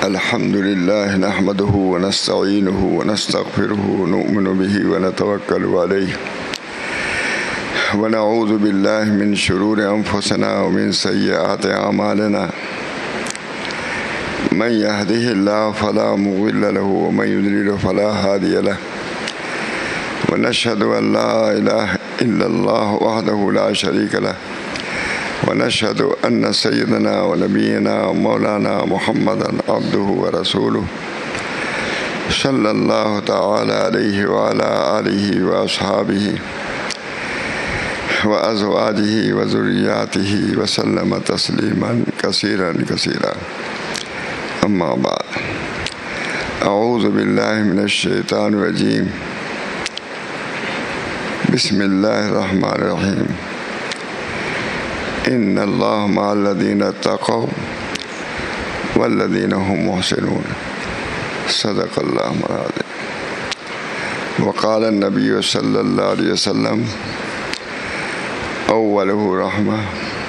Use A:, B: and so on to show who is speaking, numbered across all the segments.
A: الحمد لله نحمده ونستعينه ونستغفره ونؤمن به ونتوكل عليه ونعوذ بالله من شرور أنفسنا ومن سيئات أعمالنا من يهده الله فلا مضل له ومن يضلل فلا هادي له ونشهد أن لا إله إلا الله وحده لا شريك له ونشهد أن سيدنا ونبينا ومولانا محمدا عبده ورسوله صلى الله تعالى عليه وعلى آله وأصحابه وأزواجه وذرياته وسلم تسليما كثيرا كثيرا. أما بعد، أعوذ بالله من الشيطان الرجيم. بسم الله الرحمن الرحيم. إن الله مع الذين اتقوا والذين هم محسنون. صدق الله العظيم. وقال النبي صلى الله عليه وسلم: أوله رحمة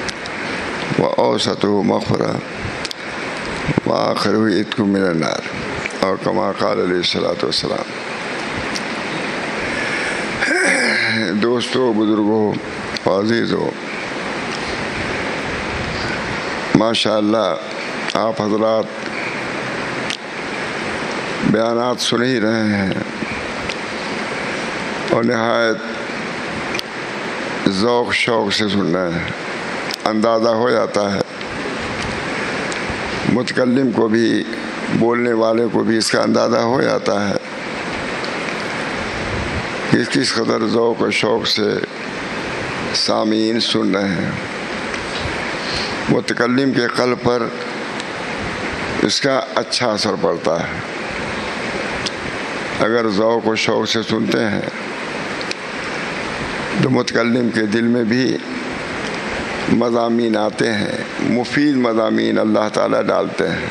A: وأوسطه مغفرة وآخره عتق من النار، اور كما قال علیہ الصلوۃ والسلام. دوستو، بزرگوں، عزیزو، ماشاء اللہ آپ حضرات بیانات سن ہی رہے ہیں اور نہایت ذوق شوق سے سن رہے ہیں. اندازہ ہو جاتا ہے متکلم کو بھی، بولنے والے کو بھی اس کا اندازہ ہو جاتا ہے کہ کس قدر ذوق و شوق سے سامعین سن رہے ہیں. متکلم کے قلب پر اس کا اچھا اثر پڑتا ہے. اگر ذوق و شوق سے سنتے ہیں تو متکلم کے دل میں بھی مضامین آتے ہیں، مفید مضامین اللہ تعالیٰ ڈالتے ہیں.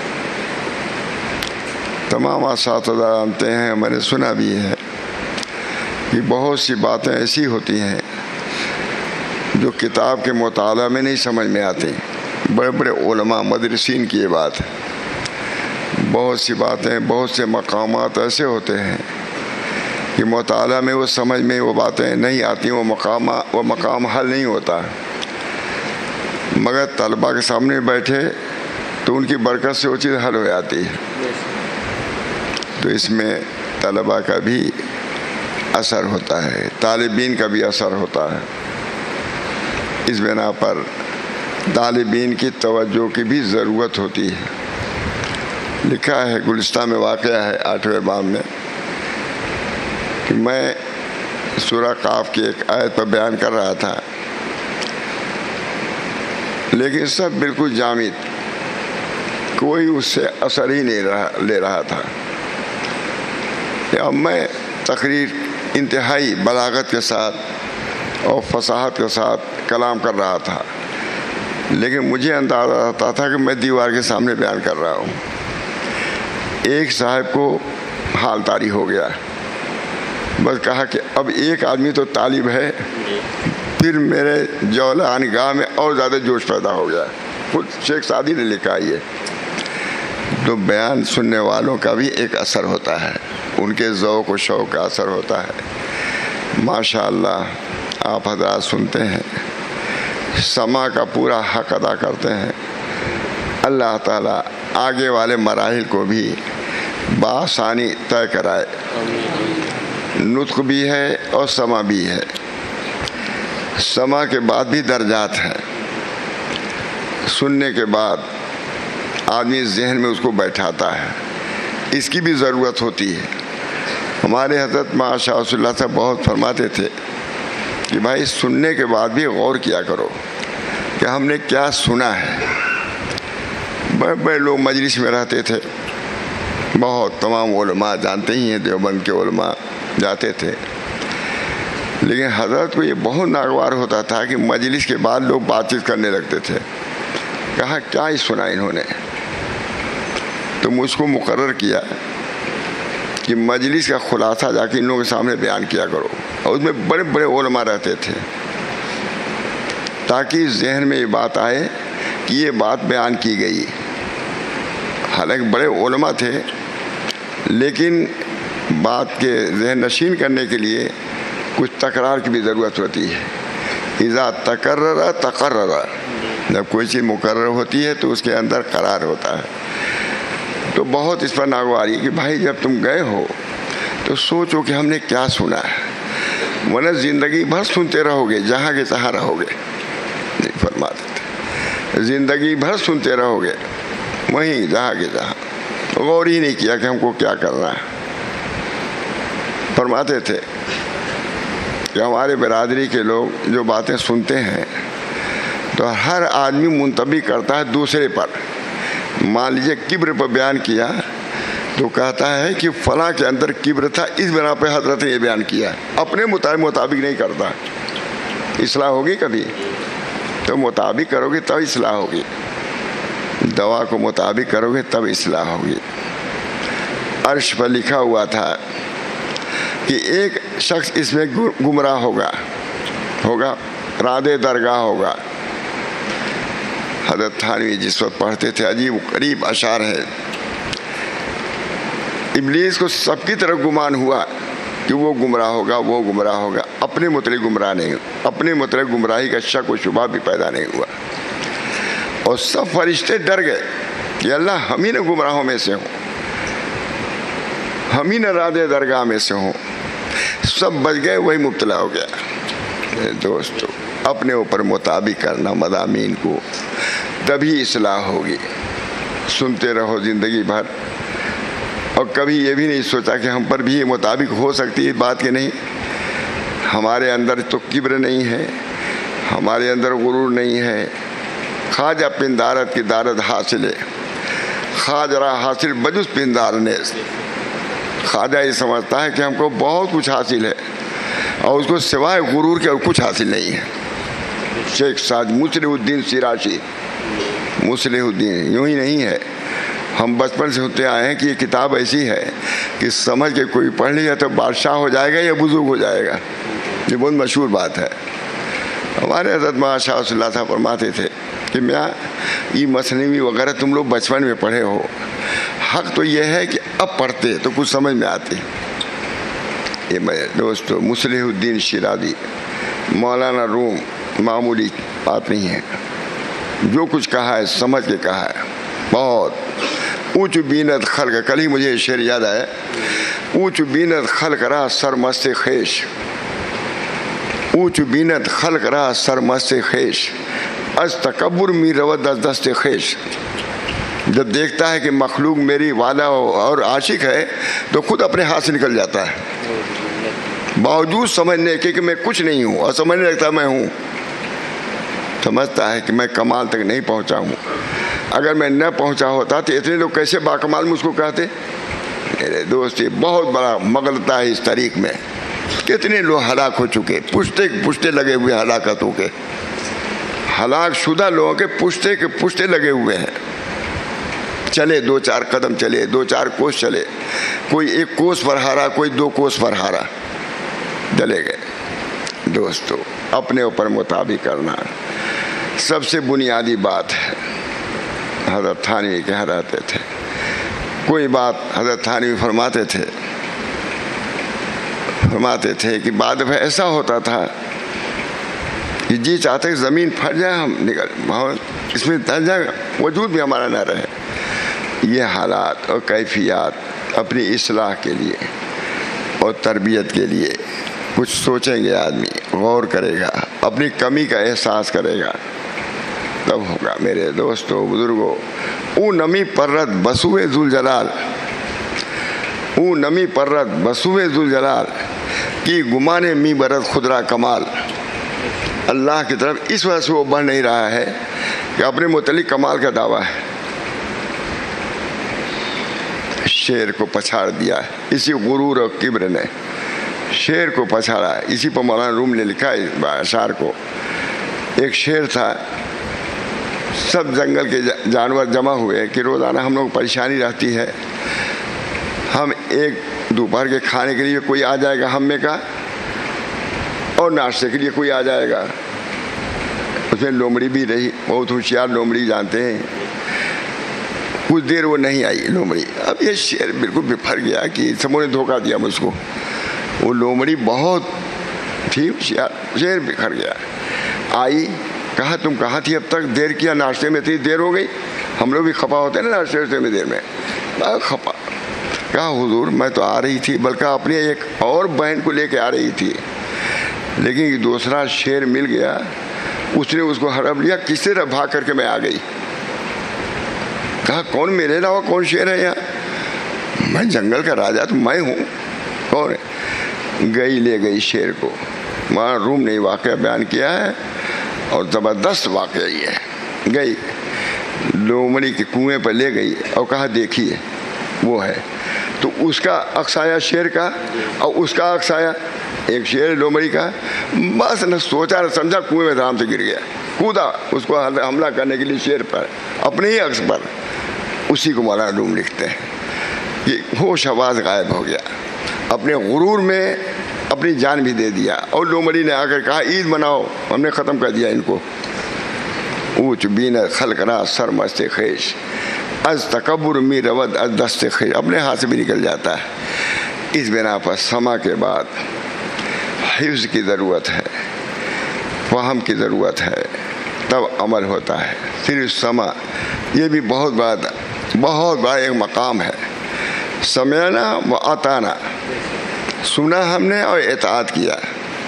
A: تمام اساتذہ جانتے ہیں، میں نے سنا بھی ہے کہ بہت سی باتیں ایسی ہوتی ہیں جو کتاب کے مطالعہ میں نہیں سمجھ میں آتی. بڑے بڑے علماء مدرسین کی یہ بات ہے. بہت سی باتیں، بہت سے مقامات ایسے ہوتے ہیں کہ مطالعہ میں وہ سمجھ میں وہ باتیں نہیں آتی، وہ مقام حل نہیں ہوتا. مگر طلباء کے سامنے بیٹھے تو ان کی برکت سے وہ چیز حل ہو جاتی ہے. تو اس میں طلباء کا بھی اثر ہوتا ہے، طالبین کا بھی اثر ہوتا ہے. اس بنا پر طالبین کی توجہ کی بھی ضرورت ہوتی ہے. لکھا ہے، گلستان میں واقعہ ہے 8ویں باب میں، کہ میں سورہ قاف کی ایک آیت پر بیان کر رہا تھا، لیکن سب بالکل جامد، کوئی اس سے اثر ہی نہیں لے رہا تھا. اب میں تقریر انتہائی بلاغت کے ساتھ اور فصاحت کے ساتھ کلام کر رہا تھا، لیکن مجھے اندازہ آتا تھا کہ میں دیوار کے سامنے بیان کر رہا ہوں. ایک صاحب کو حال طاری ہو گیا، بس کہا کہ اب ایک آدمی تو طالب ہے. پھر میرے جولان گاہ میں اور زیادہ جوش پیدا ہو گیا. خود شیخ سعدی نے لکھا یہ. تو بیان سننے والوں کا بھی ایک اثر ہوتا ہے، ان کے ذوق و شوق کا اثر ہوتا ہے. ماشاء اللہ آپ حضرات سنتے ہیں، سماع کا پورا حق ادا کرتے ہیں. اللہ تعالیٰ آگے والے مراحل کو بھی بآسانی طے کرائے. نطق بھی ہے اور سماع بھی ہے. سماع کے بعد بھی درجات ہیں. سننے کے بعد آدمی ذہن میں اس کو بیٹھاتا ہے، اس کی بھی ضرورت ہوتی ہے. ہمارے حضرت ماشاء اللہ صاحب بہت فرماتے تھے کہ بھائی سننے کے بعد بھی غور کیا کرو کہ ہم نے کیا سنا ہے. بڑے بڑے لوگ مجلس میں رہتے تھے، بہت تمام علماء جانتے ہی ہیں، دیوبند کے علماء جاتے تھے. لیکن حضرت کو یہ بہت ناگوار ہوتا تھا کہ مجلس کے بعد لوگ بات چیت کرنے لگتے تھے. کہا کیا ہی سنا انہوں نے. تو مجھ کو مقرر کیا کہ مجلس کا خلاصہ جا کے ان لوگوں کے سامنے بیان کیا کرو. اور اس میں بڑے بڑے علماء رہتے تھے تاکہ ذہن میں یہ بات آئے کہ یہ بات بیان کی گئی. حالانکہ بڑے علماء تھے، لیکن بات کے ذہن نشین کرنے کے لیے کچھ تکرار کی بھی ضرورت ہوتی ہے. اذا تکرر تقرر، جب کوئی چیز مقرر ہوتی ہے تو اس کے اندر قرار ہوتا ہے. تو بہت اس پر ناگواری کہ بھائی جب تم گئے ہو تو سوچو کہ ہم نے کیا سنا ہے، ورنہ زندگی بھر سنتے رہو گے، جہاں کے تہاں رہو گے. نہیں فرماتے تھے زندگی بھر سنتے رہو گے وہیں جہاں کے جہاں، غور ہی نہیں کیا کہ ہم کو کیا کرنا ہے. فرماتے تھے کہ ہمارے برادری کے لوگ جو باتیں سنتے ہیں تو ہر آدمی منتبی کرتا ہے دوسرے پر. مان لیجیے کبر پر بیان کیا تو کہتا ہے کہ فلاں کے اندر کبر تھا، اس بنا پہ حضرت نے یہ بیان کیا. اپنے مطابق نہیں کرتا. اصلاح ہوگی کبھی؟ تو مطابق کرو گے تب اصلاح ہوگی. دوا کو مطابق کرو گے تب اصلاح ہوگی. عرش پر لکھا ہوا تھا کہ ایک شخص اس میں گمراہ ہوگا رادے درگاہ ہوگا. حضرت تھانوی جس وقت پڑھتے تھے عجیب قریب اشعار ہے. ابلیس کو سب کی طرف گمان ہوا کہ وہ گمراہ ہوگا، اپنے متعلق گمراہ نہیں، اپنے متعلق گمراہی کا شک و شبہ بھی پیدا نہیں ہوا. اور سب فرشتے ڈر گئے کہ اللہ ہم ہی نہ گمراہوں میں سے ہوں، ہم ہی نہ رادے درگاہ میں سے ہوں. سب بچ گئے، وہی مبتلا ہو گیا. دوستو اپنے اوپر مطابق کرنا مضامین کو، تبھی اصلاح ہوگی. سنتے رہو زندگی بھر، اور کبھی یہ بھی نہیں سوچا کہ ہم پر بھی یہ مطابق ہو سکتی ہے بات کہ نہیں. ہمارے اندر تو کبر نہیں ہے، ہمارے اندر غرور نہیں ہے. خواجہ پندارت کی دارت حاصل ہے، خواجہ حاصل بجز پندار نے. خواجہ یہ سمجھتا ہے کہ ہم کو بہت کچھ حاصل ہے اور اس کو سوائے غرور کے اور کچھ حاصل نہیں ہے. شیخ ساج مصلح الدین سراشی، مصلح الدین یوں ہی نہیں ہے. ہم بچپن سے ہوتے آئے ہیں کہ یہ کتاب ایسی ہے کہ سمجھ کے کوئی پڑھ لیا تو بادشاہ ہو جائے گا یا بزرگ ہو جائے گا. یہ بہت مشہور بات ہے. ہمارے حضرت مولانا شاہ صلی اللہ صاحب فرماتے تھے کہ میاں یہ مثنوی وغیرہ تم لوگ بچپن میں پڑھے ہو، حق تو یہ ہے کہ اب پڑھتے تو کچھ سمجھ میں آتی. یہ میرے دوستو مصلح الدین شیرازی، مولانا روم معمولی بات نہیں ہے. جو کچھ کہا ہے سمجھ کے کہا ہے. بہت اونچ بینت خلق، کل ہی مجھے شعر یاد آیا، اونچ بینت خلق را سر مست خیش، اونچ بینت خلق را سر مست خیش، از تکبر می رود از دست خیش. جب دیکھتا ہے کہ مخلوق میری والا اور عاشق ہے تو خود اپنے ہاتھ سے نکل جاتا ہے، باوجود سمجھنے کے کہ میں کچھ نہیں ہوں، اور سمجھنے لگتا میں ہوں. سمجھتا ہے کہ میں کمال تک نہیں پہنچا ہوں. اگر میں نہ پہنچا ہوتا تو اتنے لوگ کیسے باکمال مجھ کو کہتے. میرے دوست یہ بہت بڑا مغلطہ ہے اس تاریخ میں. کتنے لوگ ہلاک ہو چکے، پشتے لگے ہوئے ہلاکتوں کے، ہلاک شدہ لوگوں کے پشتے لگے ہوئے ہیں. چلے 2-4 قدم چلے، 2-4 کوس چلے، کوئی 1 کوس پر ہارا، کوئی 2 کوس پر ہارا، چلے گئے. دوستو اپنے اوپر مطابق کرنا سب سے بنیادی بات ہے. حضرت تھانوی کہہ رہتے تھے، کوئی بات حضرت تھانوی فرماتے تھے کہ بعد میں ایسا ہوتا تھا کہ جی چاہتے کہ زمین پھٹ جائے، ہم نکل اس میں تر جائے، وجود بھی ہمارا نہ رہے. یہ حالات اور کیفیات اپنی اصلاح کے لیے اور تربیت کے لیے کچھ سوچیں گے، آدمی غور کرے گا، اپنی کمی کا احساس کرے گا، تب ہوگا. میرے دوستو بزرگو، او نمی پرت بسوئے ذوالجلال، او نمی پرت بسوئے ذوالجلال کی گمانے می برت خدرا کمال. اللہ کی طرف اس وجہ سے وہ بڑھ نہیں رہا ہے کہ اپنے متعلق کمال کا دعویٰ ہے. شیر کو پچھاڑ دیا ہے اسی غرور اور کبر نے، شیر کو پچھاڑا ہے. اسی پر مولانا روم نے لکھا ہے اشعار کو. ایک شیر تھا، سب جنگل کے جانور جمع ہوئے کہ روزانہ ہم لوگ پریشانی رہتی ہے، ہم ایک دوپہر کے کھانے کے لیے کوئی آ جائے گا ہم میں کا، اور ناشتے کے لیے کوئی آ جائے گا. اس میں لومڑی بھی رہی، بہت ہوشیار لومڑی جانتے ہیں. کچھ دیر وہ نہیں آئی لومڑی. اب یہ شیر بالکل بفر گیا کہ سبوں نے دھوکہ دیا مجھ کو. وہ لومڑی بہت تھی شیر بکھر گیا. آئی, کہا تم کہاں تھی اب تک, دیر کیا, ناشتے میں اتنی دیر ہو گئی. ہم لوگ بھی خفا ہوتے ہیں نا ناشتے میں دیر میں, خفا. کہا حضور میں تو آ رہی تھی, بلکہ اپنی ایک اور بہن کو لے کے آ رہی تھی, لیکن دوسرا شیر مل گیا, اس نے اس کو ہڑپ لیا, کس طرح بھاگ کر کے میں آ گئی. کہا کون, میرے علاوہ کون شیر ہے یہاں؟ میں جنگل کا راجا تو میں ہوں, کون ہے؟ گئی لے گئی شیر کو. وہاں روم نے واقعہ بیان کیا ہے اور زبردست واقعہ یہ ہے. گئی لومڑی کے کنویں پر لے گئی اور کہا دیکھیے وہ ہے. تو اس کا عکس آیا شیر کا, اور اس کا عکس آیا ایک شیر لومڑی کا. بس نہ سوچا نہ سمجھا, کنویں میں آرام سے گر گیا, کودا اس کو حملہ کرنے کے لیے شیر پر, اپنے ہی عکس پر. اسی کو مولانا روم لکھتے ہیں کہ ہوش حواس غائب ہو گیا, اپنے غرور میں اپنی جان بھی دے دیا. اور لومڑی نے آ کر کہا عید مناؤ, ہم نے ختم کر دیا ان کو. اونچ بین خلق را سر مست خیش, از تکبر می رود از دست خیش. اپنے ہاتھ سے بھی نکل جاتا ہے. اس بنا پر سما کے بعد حفظ کی ضرورت ہے, فہم کی ضرورت ہے, تب عمل ہوتا ہے. صرف سما یہ بھی بہت بڑا ایک مقام ہے. سمعنا و اطعنا, سنا ہم نے اور اطاعت کیا.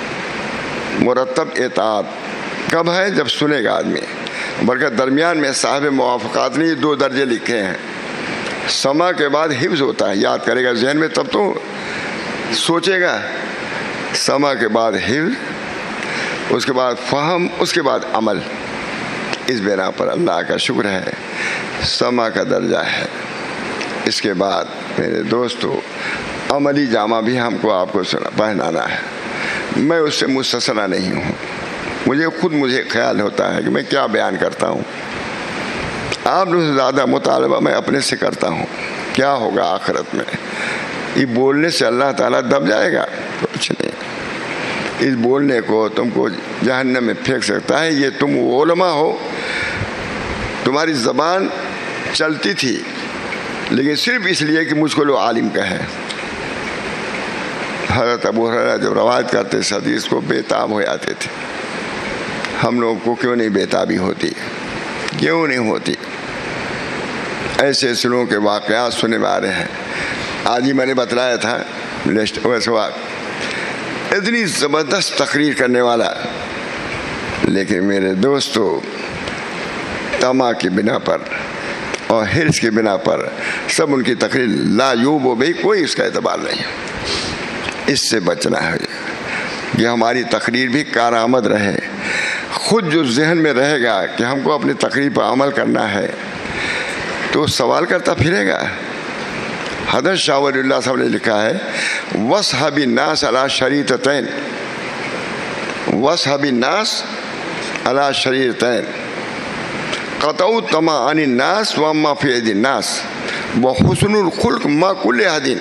A: مرتب اطاعت کب ہے؟ جب سنے گا آدمی. بلکہ درمیان میں صاحب موافقات نے یہ 2 درجے لکھے ہیں. سما کے بعد حفظ ہوتا ہے, یاد کرے گا ذہن میں تب تو سوچے گا. سما کے بعد حفظ, اس کے بعد فہم, اس کے بعد عمل. اس بنا پر اللہ کا شکر ہے سما کا درجہ ہے. اس کے بعد میرے دوستو عملی جامہ بھی ہم کو آپ کو پہنانا ہے. میں اس سے مستثنا نہیں ہوں. مجھے خیال ہوتا ہے کہ میں کیا بیان کرتا ہوں. آپ لوگوں سے زیادہ مطالبہ میں اپنے سے کرتا ہوں. کیا ہوگا آخرت میں؟ یہ بولنے سے اللہ تعالیٰ دب جائے گا؟ کچھ نہیں. اس بولنے کو تم کو جہنم میں پھینک سکتا ہے. یہ تم علماء ہو, تمہاری زبان چلتی تھی لیکن صرف اس لیے کہ مجھ کو لوگ عالم کہیں. حضرت ابو ہریرہ جب روایت کرتے اس حدیث کو بے تاب ہو جاتے تھے. ہم لوگوں کو کیوں نہیں بے تابی ہوتی؟ کیوں نہیں ہوتی؟ ایسے لوگوں کے واقعات سنے میں آ رہے ہیں. آج ہی میں نے بتلایا تھا اتنی زبردست تقریر کرنے والا, لیکن میرے دوستو طمع کی بنا پر اور حرص کی بنا پر سب ان کی تقریر لا یوب و بھائی کوئی اس کا اعتبار نہیں. اس سے بچنا ہے کہ ہماری تقریر بھی کارآمد رہے. خود جو ذہن میں رہے گا کہ ہم کو اپنی تقریر پر عمل کرنا ہے تو سوال کرتا پھرے گا. حضرت شاہ ولی اللہ صاحب نے لکھا ہے وَاصْحَبِ النَّاسَ عَلَىٰ شَرِيطَتَيْن, وَاصْحَبِ النَّاسَ عَلَىٰ شَرِيطَتَيْن قَطَعُوا الطَّمَعَ عَنِ النَّاسِ وَمَّا فِي أَيْدِي النَّاسِ وَحُسْنُ الْخُلْقِ مَعَ كُلِّ أَحَدٍ.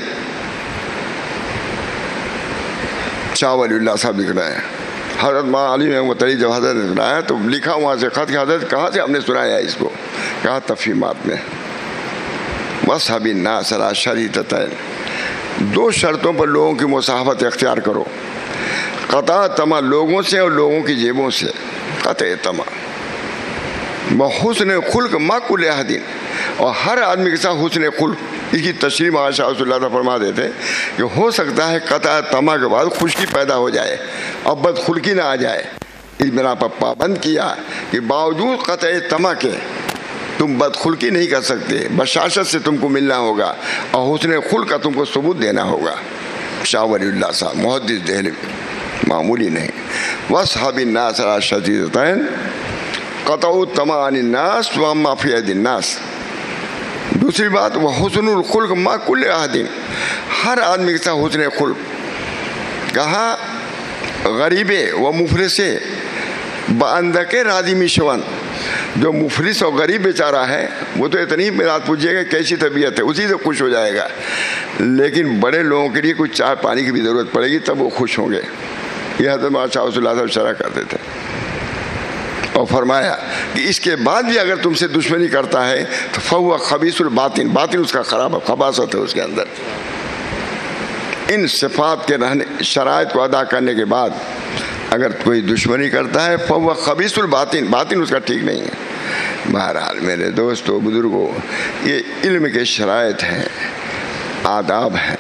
A: شاہ ولی اللہ صاحب لکھ رہے ہیں. حضرت ماں علی میں متری جب حضرت نے سنایا تو لکھا وہاں سے خط کہ حضرت کہاں سے ہم نے سنایا اس کو؟ کہا تفہیمات میں. وَاصْحَبِ النَّاسَ عَلَىٰ شَرِيطَتَيْن, 2 شرطوں پر لوگوں کی مصاحبت اختیار کرو. قطع طمع, لوگوں سے اور لوگوں کی جیبوں سے. قطع طمع. بحسن خلق مع کل احد, اور ہر آدمی کے ساتھ حسن خلق. اس کی تشریح مہا شاہ رسول اللہ فرما دیتے کہ ہو سکتا ہے قطع طمع کے بعد خشکی پیدا ہو جائے اور بدخلقی نہ آ جائے. اس بنا پر پابند کیا کہ باوجود قطع طمع کے تم بدخلقی نہیں کر سکتے, بشاشت سے تم کو ملنا ہوگا اور حسن خلق کا تم کو ثبوت دینا ہوگا. شاہ ولی اللہ صاحب محدث دہلوی معمولی نہیں. وَاصْحَبِ النَّاسَ عَلَىٰ شَرِيطَتَيْن قَطَعُوا الطَّمَعَ عَنِ النَّاسِ وَمَّا فِي أَيْدِي النَّاسِ. دوسری بات وَحُسْنُ الْخُلْقِ مَعَ كُلِّ أَحَدٍ, ہر آدمی کے ساتھ حسن خلق. کہا غریب و مفلس بَأَنْدَکِ راضی میشون, جو مفلس اور غریب بیچارہ ہے وہ تو اتنی بات پوچھے گا کیسی طبیعت ہے, اسی سے خوش ہو جائے گا. لیکن بڑے لوگوں کے لیے کچھ چائے پانی کی بھی ضرورت پڑے گی تب وہ خوش ہوں گے. یہ حضرت شاہ رسول اللہ صاحب شرح کرتے تھے. اور فرمایا کہ اس کے بعد بھی اگر تم سے دشمنی کرتا ہے تو فہو خبیث الباطن، باطن اس کا خراب ہے، خباثت ہے اس کے اندر۔ ان صفات کے رہنے شرائط کو ادا کرنے کے بعد اگر کوئی دشمنی کرتا ہے فہو خبیث الباطن، باطن اس کا ٹھیک نہیں ہے۔ بہرحال میرے دوستو بزرگوں، یہ علم کے شرائط ہیں، آداب ہیں،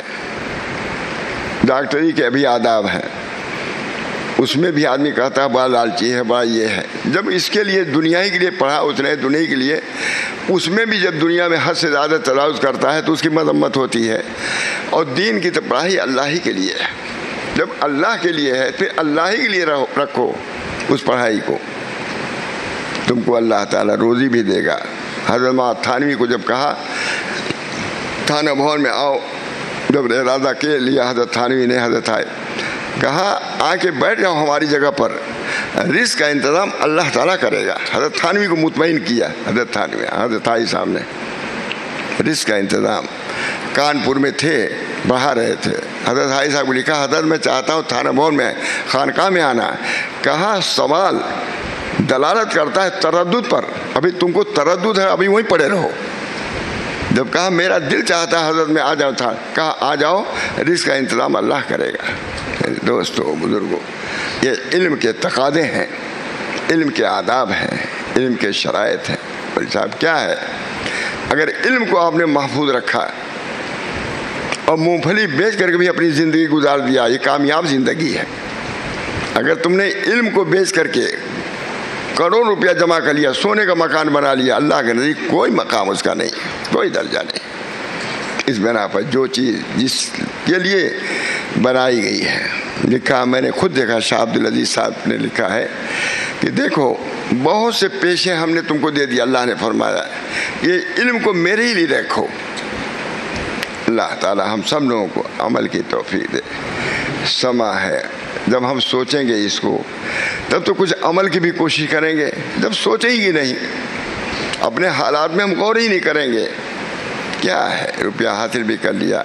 A: ڈاکٹری کے بھی آداب ہیں۔ اس میں بھی آدمی کہتا ہے بڑا لالچی ہے، بڑا یہ ہے، جب اس کے لیے دنیا ہی کے لیے پڑھا اس نے، دنیا کے لیے، اس میں بھی جب دنیا میں حد سے زیادہ تجاوز کرتا ہے تو اس کی مذمت ہوتی ہے۔ اور دین کی تو پڑھائی اللہ ہی کے لیے ہے، جب اللہ کے لیے ہے پھر اللہ ہی کے لیے رکھو اس پڑھائی کو، تم کو اللہ تعالیٰ روزی بھی دے گا۔ حضرت مولانا تھانوی کو جب کہا تھانہ بھون میں آؤ، جب ارادہ کے لیا حضرت تھانوی نے، حضرت آئے کہا آ کے بیٹھ جاؤ ہماری جگہ پر، رزق کا انتظام اللہ تعالیٰ کرے گا۔ حضرت تھانوی کو مطمئن کیا، حضرت تھانوی، حضرت آئی صاحب نے رزق کا انتظام۔ کانپور میں تھے، پڑھا رہے تھے، حضرت آئی صاحب کو لکھا حضرت میں چاہتا ہوں تھانہ بھون میں خانقاہ میں آنا۔ کہا سوال دلالت کرتا ہے تردد پر، ابھی تم کو تردد ہے، ابھی وہیں پڑے رہو۔ جب کہا میرا دل چاہتا ہے حضرت میں آ جاؤ تھا، کہا آ جاؤ، رزق کا انتظام اللہ کرے گا۔ دوستو بزرگوں، یہ علم کے تقاضے ہیں، علم کے آداب ہیں، علم کے شرائط ہیں۔ بھائی صاحب کیا ہے، اگر علم کو آپ نے محفوظ رکھا اور مونگ پھلی بیچ کر کے بھی اپنی زندگی گزار دیا، یہ کامیاب زندگی ہے۔ اگر تم نے علم کو بیچ کر کے کروڑ روپیہ جمع کر لیا، سونے کا مکان بنا لیا، اللہ کے نزدیک کوئی مقام اس کا نہیں، کوئی درجہ نہیں۔ اس بنا پر جو چیز جس کے لیے بنائی گئی ہے، لکھا میں نے خود دیکھا، شاہ عبد العزیز صاحب نے لکھا ہے کہ دیکھو بہت سے پیشے ہم نے تم کو دے دیا، اللہ نے فرمایا یہ علم کو میرے ہی لیے رکھو۔ اللہ تعالی ہم سب لوگوں کو عمل کی توفیق دے۔ سما ہے، جب ہم سوچیں گے اس کو تب تو کچھ عمل کی بھی کوشش کریں گے، جب سوچیں گی نہیں، اپنے حالات میں ہم غور ہی نہیں کریں گے۔ کیا ہے، روپیہ حاصل بھی کر لیا،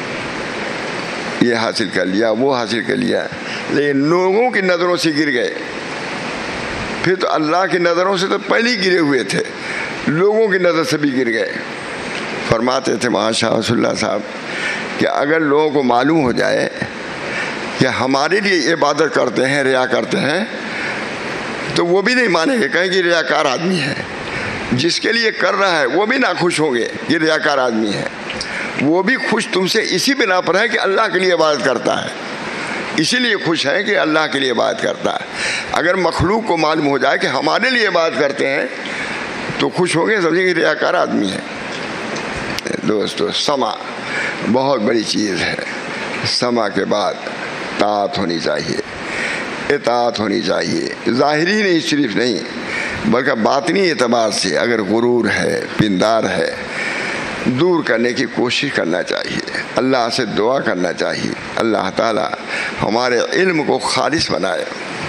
A: یہ حاصل کر لیا، وہ حاصل کر لیا، لیکن لوگوں کی نظروں سے گر گئے، پھر تو اللہ کی نظروں سے تو پہلے ہی گرے ہوئے تھے، لوگوں کی نظر سے بھی گر گئے۔ فرماتے تھے وہاں شاہ رسول اللہ صاحب کہ اگر لوگوں کو معلوم ہو جائے کہ ہمارے لیے عبادت کرتے ہیں، ریا کرتے ہیں، تو وہ بھی نہیں مانیں گے، کہیں گے ریاکار آدمی ہے۔ جس کے لیے کر رہا ہے وہ بھی ناخوش ہوں گے، یہ ریاکار آدمی ہے۔ وہ بھی خوش تم سے اسی بنا پر ہے کہ اللہ کے لیے عبادت کرتا ہے، اسی لیے خوش ہے کہ اللہ کے لیے عبادت کرتا ہے۔ اگر مخلوق کو معلوم ہو جائے کہ ہمارے لیے عبادت کرتے ہیں تو خوش ہوں گے، سمجھیں گے ریاکار آدمی ہے۔ دوستو سما بہت بڑی چیز ہے، سما کے بعد طاعت ہونی چاہیے، اطاعت ہونی چاہیے، ظاہری نہیں صرف نہیں بلکہ باطنی اعتبار سے اگر غرور ہے، پندار ہے، دور کرنے کی کوشش کرنا چاہیے، اللہ سے دعا کرنا چاہیے اللہ تعالی ہمارے علم کو خالص بنائے،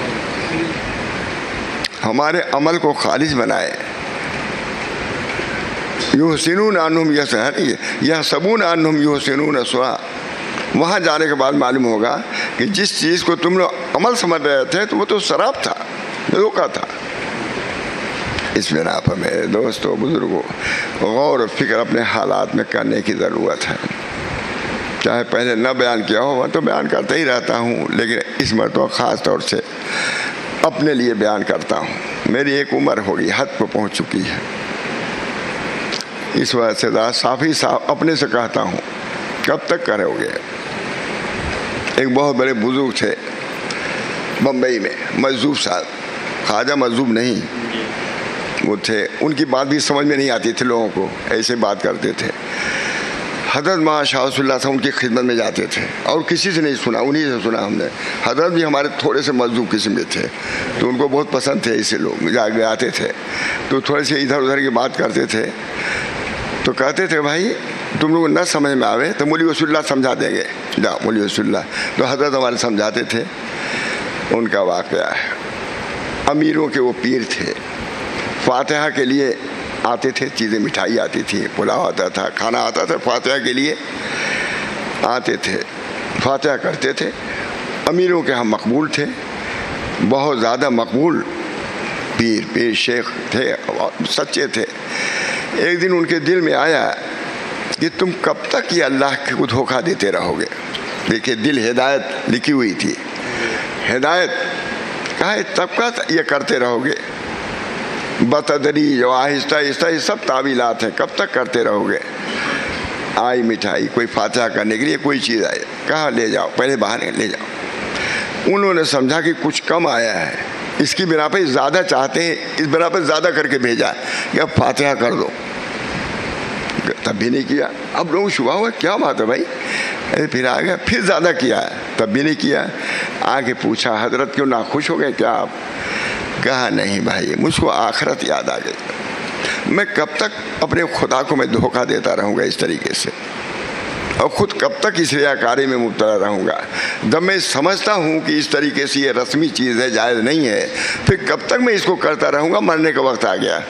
A: ہمارے عمل کو خالص بنائے۔ یحسنون انہم یحسبون انہم یحسنون صنعا، وہاں جانے کے بعد معلوم ہوگا کہ جس چیز کو تم لوگ عمل سمجھ رہے تھے تو وہ تو شراب تھا، دھوکہ تھا۔ اس بنا پر میرے دوستو بزرگوں، غور و فکر اپنے حالات میں کرنے کی ضرورت ہے۔ چاہے پہلے نہ بیان کیا ہو، میں تو بیان کرتا ہی رہتا ہوں، لیکن اس مرتبہ خاص طور سے اپنے لیے بیان کرتا ہوں۔ میری ایک عمر ہوگی، حد پہ پہنچ چکی ہے، اس وجہ سے صافی صاحب اپنے سے کہتا ہوں کب تک کرو گے۔ ایک بہت بڑے بزرگ تھے بمبئی میں، مجذوب صاحب، خواجہ مجذوب نہیں وہ تھے، ان کی بات بھی سمجھ میں نہیں آتی تھی لوگوں کو، ایسے بات کرتے تھے۔ حضرت ماں شاہ رسول اللہ صاحب ان کی خدمت میں جاتے تھے اور کسی سے نہیں سنا، انہی سے سنا ہم نے۔ حضرت بھی ہمارے تھوڑے سے مجذوب قسم کے تھے تو ان کو بہت پسند تھے، ایسے لوگ آتے تھے تو تھوڑے سے ادھر ادھر کی بات کرتے تھے، تو کہتے تھے بھائی تم لوگ نہ سمجھ میں آوے تو مولوی وصول اللہ سمجھا دیں گے، جاؤ مولوی وصول اللہ، تو حضرت ہمارے سمجھاتے تھے۔ ان کا واقعہ ہے، امیروں کے وہ پیر تھے، فاتحہ کے لیے آتے تھے، چیزیں مٹھائی آتی تھی، پلاؤ آتا تھا، کھانا آتا تھا، فاتحہ کے لیے آتے تھے، فاتحہ کرتے تھے۔ امیروں کے ہم مقبول تھے، بہت زیادہ مقبول، پیر شیخ تھے، سچے تھے. ایک دن ان کے دل میں آیا کہ تم کب تک یہ اللہ کو دھوکہ دیتے رہو گے. دیکھیے دل ہدایت لکھی ہوئی تھی، ہدایت کہا تب کا یہ کرتے رہو گے، بتدریج جو آہستہ آہستہ، یہ سب تعویلات ہیں، کب تک کرتے رہو گے. آئی مٹھائی، کوئی فاتحہ کرنے کے لیے کوئی چیز آئی، کہا لے جاؤ، پہلے باہر لے جاؤ. انہوں نے سمجھا کہ کچھ کم آیا ہے، اس کی بنا پہ زیادہ چاہتے ہیں، اس بنا پہ زیادہ کر کے بھیجا کہ اب فاتحہ کر دو. تب بھی نہیں کیا. اب لوگ شبہ ہوا کیا بات ہے بھائی. پھر آ گیا، پھر زیادہ کیا ہے، تب بھی نہیں کیا. آگے پوچھا حضرت کیوں ناخوش ہو گئے کیا آپ؟ کہا نہیں بھائی، مجھ کو آخرت یاد آ گئی. میں کب تک اپنے خدا کو میں دھوکہ دیتا رہوں گا اس طریقے سے، اور خود کب تک اس ریاکاری میں مبتلا رہوں گا. جب میں سمجھتا ہوں کہ اس طریقے سے یہ رسمی چیز ہے، جائز نہیں ہے، پھر کب تک میں اس کو کرتا رہوں گا. مرنے کا وقت آ گیا،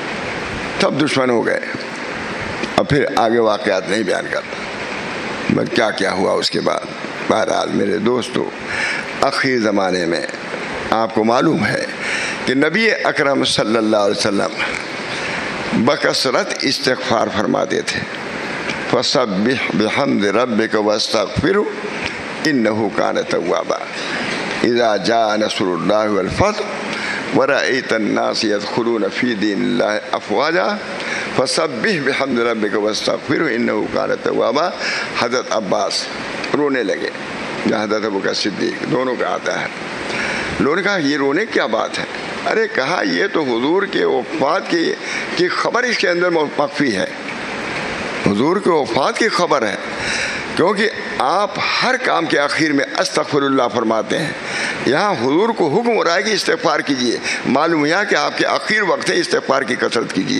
A: تب دشمن ہو گئے. اب پھر آگے واقعات نہیں بیان کرتا میں کیا کیا ہوا اس کے بعد. بہرحال میرے دوستو، آخری زمانے میں آپ کو معلوم ہے کہ نبی اکرم صلی اللہ علیہ وسلم بکثرت استغفار فرماتے تھے. فسبح بحمد ربک واستغفرہ انہ کان توابا. اذا جاء نصر اللہ والفتح ورأیت الناس يدخلون فی دین اللہ افواجا فسبح بحمد ربک واستغفرہ انہ کان توابا. حضرت عباس رونے لگے یا حضرت ابوبکر صدیق، دونوں کا آتا ہے. لوگوں نے کہا یہ رونے کیا بات ہے؟ ارے کہا یہ تو حضور کے وفات کی خبر اس کے اندر مخفی ہے. حضور کے وفات کی خبر ہے، کیونکہ آپ ہر کام کے آخر میں استغفر اللہ فرماتے ہیں. یہاں حضور کو حکم ہو رہا ہے کہ استغفار کیجئے. معلوم ہوا کہ آپ کے آخر وقت ہے، استغفار کی کثرت کیجئے.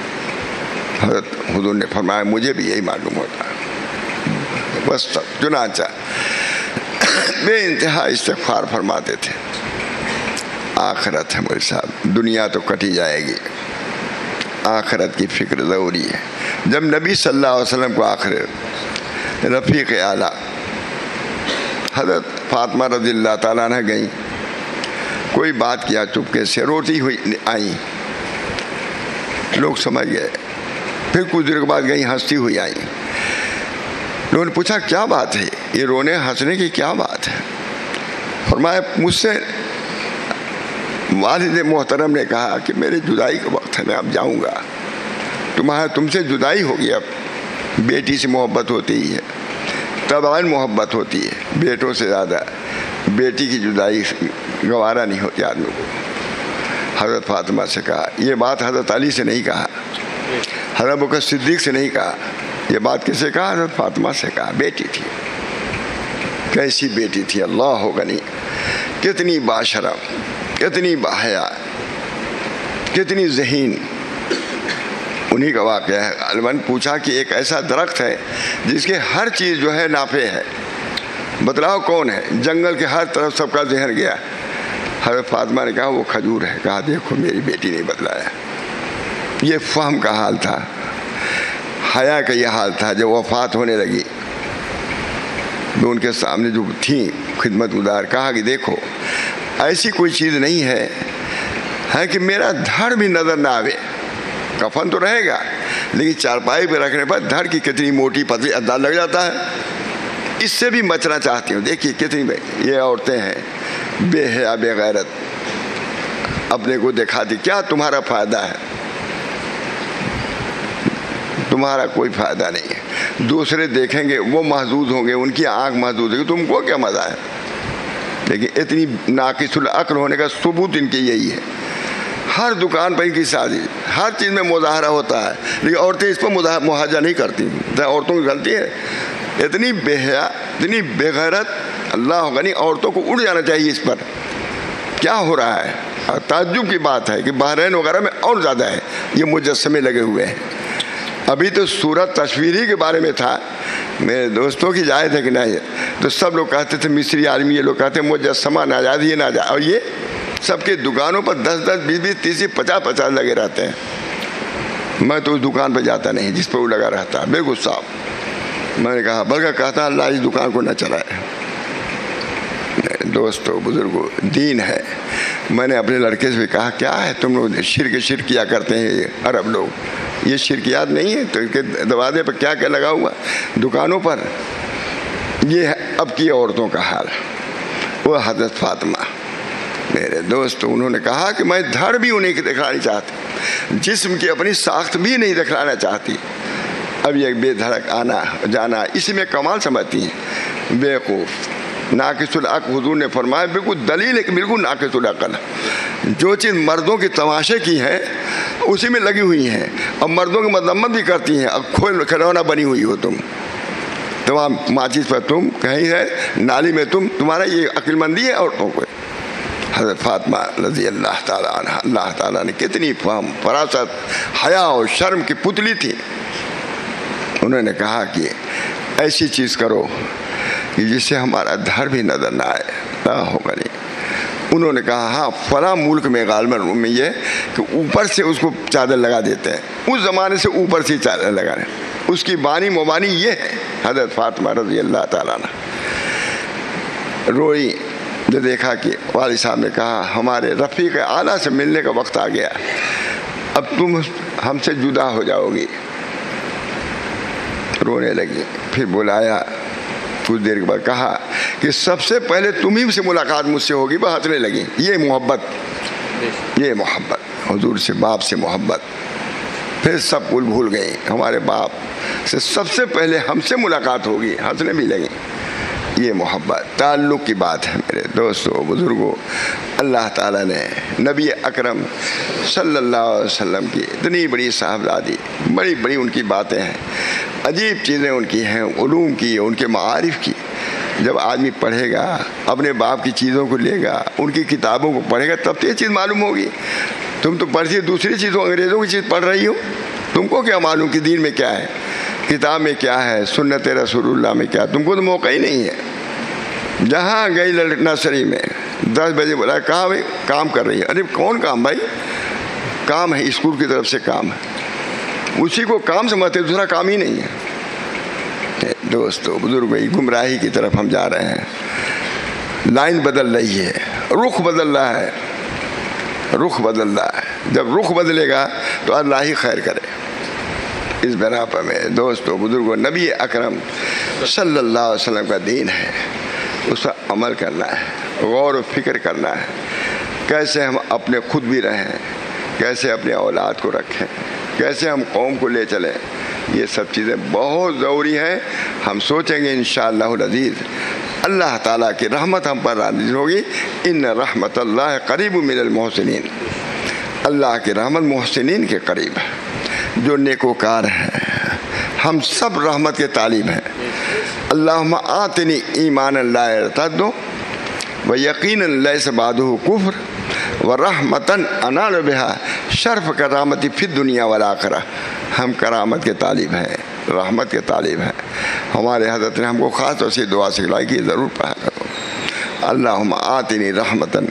A: حضرت حضور نے فرمایا مجھے بھی یہی معلوم ہوتا ہے. بس چنانچہ بے انتہا استغفار فرماتے تھے. آخرت ہے مول صاحب، دنیا تو کٹی جائے گی، آخرت کی فکر ضروری ہے. جب نبی صلی اللہ علیہ وسلم کو آخر رفیق اعلیٰ حضرت فاطمہ رضی اللہ تعالیٰ عنہ گئیں، کوئی بات کیا چپکے سے، روتی ہوئی آئیں، لوگ سمجھ گئے. پھر کچھ دیر کے بعد گئیں، ہنستی ہوئی آئیں. لوگوں نے پوچھا کیا بات ہے، یہ رونے ہنسنے کی کیا بات ہے؟ فرمایا مجھ سے والد محترم نے کہا کہ میرے جدائی کا وقت ہے، میں اب جاؤں گا. تم سے جدائی ہوگی. اب بیٹی سے محبت ہوتی ہے، طبعاً محبت ہوتی ہے، بیٹوں سے زیادہ بیٹی کی جدائی گوارا نہیں ہوتی آدمی کو. حضرت فاطمہ سے کہا. یہ بات حضرت علی سے نہیں کہا، حضرت ابوبکر صدیق سے نہیں کہا. یہ بات کسے کہا؟ حضرت فاطمہ سے کہا. بیٹی تھی، کیسی بیٹی تھی، اللہ غنی، کتنی باشرم، کتنی باحیا، کتنی ذہین. انہی کا واقعہ ہے. علماء نے پوچھا کہ ایک ایسا درخت ہے جس کے ہر چیز جو ہے نافع ہے، بتلاؤ کون ہے؟ جنگل کے ہر طرف سب کا ذہن گیا. حضرت فاطمہ نے کہا وہ کھجور ہے. کہا دیکھو میری بیٹی نے بتلایا. یہ فہم کا حال تھا، حیا کا یہ حال تھا. جب وفات ہونے لگی تو ان کے سامنے جو تھیں خدمت گزار، کہا کہ دیکھو ایسی کوئی چیز نہیں ہے کہ میرا دھڑ بھی نظر نہ آوے. کفن تو رہے گا لیکن چارپائی پہ رکھنے پر دھڑ کی کتنی موٹی پتلی انداز لگ جاتا ہے. اس سے بھی بچنا چاہتی ہوں. دیکھیے کتنی یہ عورتیں ہیں بے حیا بے غیرت، اپنے کو دکھاتی. کیا تمہارا فائدہ ہے؟ تمہارا کوئی فائدہ نہیں ہے. دوسرے دیکھیں گے وہ محظوظ ہوں گے، ان کی آنکھ محظوظ ہوگی، تم کو کیا مزہ ہے؟ لیکن اتنی ناقص العقل ہونے کا ثبوت ان کی یہی ہے. ہر دکان پر ان کی سازش، ہر چیز میں مظاہرہ ہوتا ہے، لیکن عورتیں اس پر محاجہ نہیں کرتی. عورتوں کی غلطی ہے. اتنی بے حیا، اتنی بے غیرت، اللہ غنی. عورتوں کو اڑ جانا چاہیے اس پر. کیا ہو رہا ہے؟ تعجب کی بات ہے کہ بحرین وغیرہ میں اور زیادہ ہے یہ مجسمے لگے ہوئے ہیں. ابھی تو صورت تصویری کے بارے میں تھا. میرے دوستوں کی جائز ہے کہ نہیں ہے؟ تو سب لوگ کہتے تھے مصری آدمی، یہ لوگ کہتے ہیں مجسمہ ناجائز، یہ ناجائز. اور یہ سب کے دکانوں پر 10-10 20-20 30 50-50 لگے رہتے ہیں. میں تو اس دکان پہ جاتا نہیں جس پہ وہ لگا رہتا. بے غصہ میں نے کہا، بلکہ کہتا اللہ اس دکان کو نہ چلائے. دوستو بزرگو، دین ہے. میں نے اپنے لڑکے سے بھی کہا کیا ہے تم لوگ شرک کیا کرتے ہیں یہ عرب لوگ, یہ شرکیات نہیں ہے تو ان کے دروازے پر کیا کیا لگا ہوا دکانوں پر. یہ ہے اب کی عورتوں کا حال. وہ حضرت فاطمہ میرے دوست, انہوں نے کہا کہ میں دھڑ بھی انہیں کی دکھلانا چاہتی, جسم کی اپنی ساخت بھی نہیں دکھلانا چاہتی. اب یہ بے دھڑک آنا جانا اسی میں کمال سمجھتی ہیں. بیوقوف ناقص العقل, حضور نے فرمایا بالکل دلیل ہے کہ بالکل ناقص العقل. جو چیز مردوں کی تماشے کی ہے اسی میں لگی ہوئی ہیں, اب مردوں کی مذمت بھی کرتی ہیں. اب کھلونا بنی ہوئی ہو تم, تمام ماچس پر تم, کہیں ہے نالی میں تم, تمہارا یہ عقل مندی ہے عورتوں کو. حضرت فاطمہ رضی اللہ تعالیٰ عنہ, اللہ تعالیٰ نے کتنی فہم فراست حیا اور شرم کی پتلی تھی. انہوں نے کہا کہ ایسی چیز کرو کہ جس سے ہمارا دھڑ بھی نظر نہ آئے. نہ ہوگا نہیں. انہوں نے کہا ہاں فلاں ملک میں غالباً میں یہ کہ اوپر سے اس کو چادر لگا دیتے ہیں, اس زمانے سے اوپر سے چادر لگا رہے ہیں. اس کی بانی مبانی یہ ہے. حضرت فاطمہ رضی اللہ تعالیٰ عنہ روئی جو دیکھا کہ والد صاحب نے کہا ہمارے رفیق اعلیٰ سے ملنے کا وقت آ گیا, اب تم ہم سے جدا ہو جاؤ گی. رونے لگی. پھر بلایا, کچھ دیر کے بعد کہا کہ سب سے پہلے تمہیں سے ملاقات مجھ سے ہوگی. وہ ہنسنے لگی. یہ محبت حضور سے, باپ سے محبت. پھر سب کچھ بھول گئی. ہمارے باپ سے سب سے پہلے ہم سے ملاقات ہوگی, ہنسنے بھی لگیں. یہ محبت تعلق کی بات ہے میرے دوستوں بزرگوں. اللہ تعالیٰ نے نبی اکرم صلی اللہ علیہ وسلم کی اتنی بڑی صاحبزادی, بڑی بڑی ان کی باتیں ہیں, عجیب چیزیں ان کی ہیں, علوم کی, ان کے معارف کی. جب آدمی پڑھے گا, اپنے باپ کی چیزوں کو لے گا, ان کی کتابوں کو پڑھے گا, تب تو یہ چیز معلوم ہوگی. تم تو پڑھتی دوسری چیزوں, انگریزوں کی چیز پڑھ رہی ہو. تم کو کیا معلوم کہ دین میں کیا ہے, کتاب میں کیا ہے, سنت رسول اللہ میں کیا. تم کو تو موقع ہی نہیں ہے. جہاں گئی نرسری میں 10 بجے بولا کہاں بھائی کام کر رہی ہے. ارے کون کام بھائی, کام ہے اسکول کی طرف سے کام ہے, اسی کو کام سمجھتے, دوسرا کام ہی نہیں ہے. دوستو بزرگ گمراہی کی طرف ہم جا رہے ہیں. لائن بدل رہی ہے, رخ بدل رہا ہے, رخ بدل رہا ہے. جب رخ بدلے گا تو اللہ ہی خیر کرے. اس بنا پر میں دوستو بزرگوں نبی اکرم صلی اللہ علیہ وسلم کا دین ہے, اس پر عمل کرنا ہے, غور و فکر کرنا ہے. کیسے ہم اپنے خود بھی رہیں, کیسے اپنے اولاد کو رکھیں, کیسے ہم قوم کو لے چلیں. یہ سب چیزیں بہت ضروری ہیں. ہم سوچیں گے انشاءاللہ العزیز اللہ تعالیٰ کی رحمت ہم پر نازل ہوگی. ان رحمت اللہ قریب من المحسنین, اللہ کی رحمت محسنین کے قریب ہے, جو نیکوکار ہیں. ہم سب رحمت کے طالب ہیں. اللہم آتنی ایمانا لا یرتد و یقینا لیس بعدہ کفر و رحمتاً انال بہا شرف کرامتی فی الدنیا والآخرہ. ہم کرامت کے طالب ہیں, رحمت کے طالب ہیں. ہمارے حضرت نے ہم کو خاص طور سے دعا سکھلائی کہ ضرور پڑھا کرو. اللہم آتنی رحمتاً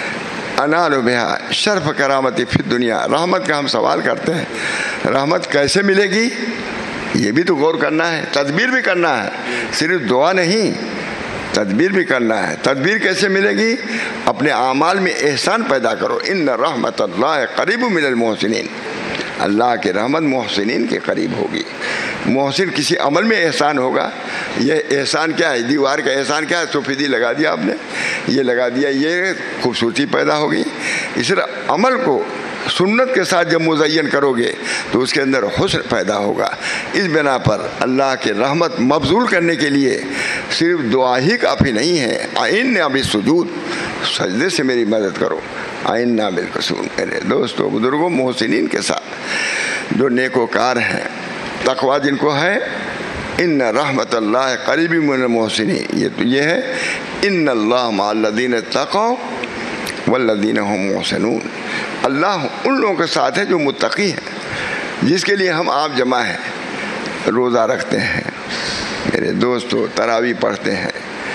A: انال بہا شرف کرامتی فی الدنیا. رحمت کا ہم سوال کرتے ہیں, رحمت کیسے ملے گی یہ بھی تو غور کرنا ہے, تدبیر بھی کرنا ہے. صرف دعا نہیں, تدبیر بھی کرنا ہے. تدبیر کیسے ملے گی؟ اپنے اعمال میں احسان پیدا کرو. ان رحمت اللہ قریب من المحسنین, اللہ کی رحمت محسنین کے قریب ہوگی. محسن کسی عمل میں احسان ہوگا. یہ احسان کیا ہے؟ دیوار کا احسان کیا ہے؟ سفیدی لگا دیا آپ نے, یہ لگا دیا, یہ خوبصورتی پیدا ہوگی. اس طرح عمل کو سنت کے ساتھ جب مزین کرو گے تو اس کے اندر حسن پیدا ہوگا. اس بنا پر اللہ کی رحمت مبذول کرنے کے لیے صرف دعا ہی کافی نہیں ہے. آئینہ بالسجود, سجدے سے میری مدد کرو. آئینہ بالقصور. میرے دوستو بزرگوں محسنین کے ساتھ جو نیکوکار ہیں, تقویٰ جن کو ہے, ان رحمت اللہ قریب من المحسنین. یہ ہے ان اللہ مع الذین اتقوا والذین هم محسنون. اللہ ان لوگوں کے ساتھ ہے جو متقی ہیں, جس کے لیے ہم آپ جمع ہیں. روزہ رکھتے ہیں میرے دوستو, تراویح پڑھتے ہیں,